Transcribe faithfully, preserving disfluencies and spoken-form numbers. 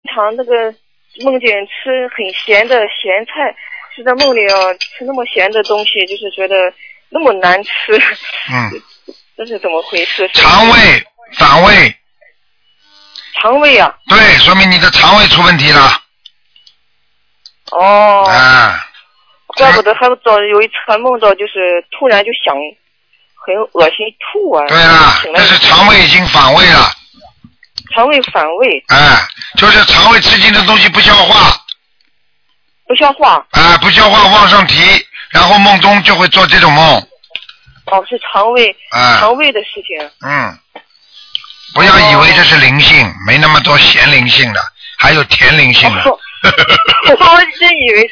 常那个梦见吃很咸的咸菜，是在梦里啊吃那么咸的东西，就是觉得那么难吃。 嗯， 这是怎么回事？ 肠胃反胃。 肠胃啊？ 对，说明你的肠胃出问题了。 哦。 啊。 怪不得还有早有一次还梦到，就是突然就想很恶心吐啊。 对了，那是肠胃已经反胃了。 肠胃反胃。 哎，就是肠胃吃进的东西不消化。 不消化。 啊，不消化往上提，然后梦中就会做这种梦。 哦，是肠胃。 啊。 肠胃的事情。 嗯。不要以为这是灵性，没那么多咸灵性的，还有甜灵性的。 我真以为